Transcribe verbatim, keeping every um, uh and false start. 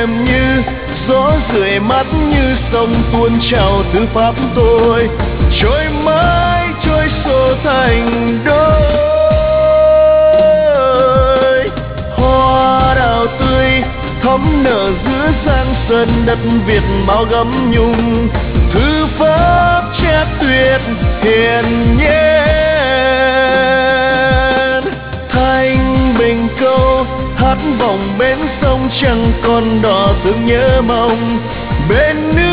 em như gió rượi mắt, như sông tuôn trào từ pháp tôi, trôi mãi trôi xô thành đôi. Hoa đào tươi thắm nở giữa giang sơn đất Việt bao gấm nhung, thư pháp chép tuyệt hiền nhiên. Thanh bình câu hát vòng bến sông, chẳng còn đò thương nhớ mong bên nước